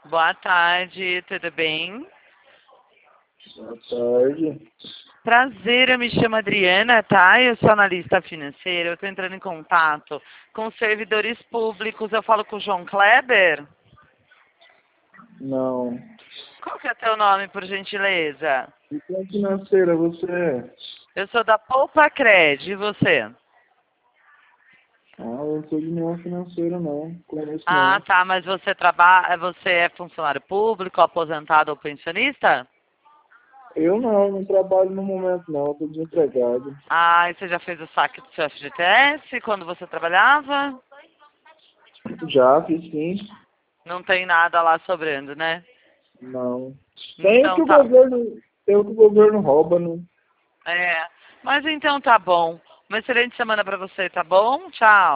Boa tarde, tudo bem? Boa tarde. Prazer, eu me chamo Adriana, tá? Eu sou analista financeira, eu estou entrando em contato com servidores públicos. Eu falo com o João Kleber? Não. Qual que é teu nome, por gentileza? E qual financeira você é? Eu sou da Poupa Cred, e você? Ah, eu não sou de nenhuma financeira, não. Conheço, Ah, não. tá, mas você trabalha, você é funcionário público, aposentado ou pensionista? Eu não trabalho no momento, não. Estou desempregado. Ah, e você já fez o saque do seu FGTS quando você trabalhava? Já fiz sim. Não tem nada lá sobrando, né? Não. Então tá. Tem o que o governo rouba, né? É. Mas então tá bom. Uma excelente semana pra você, tá bom? Tchau.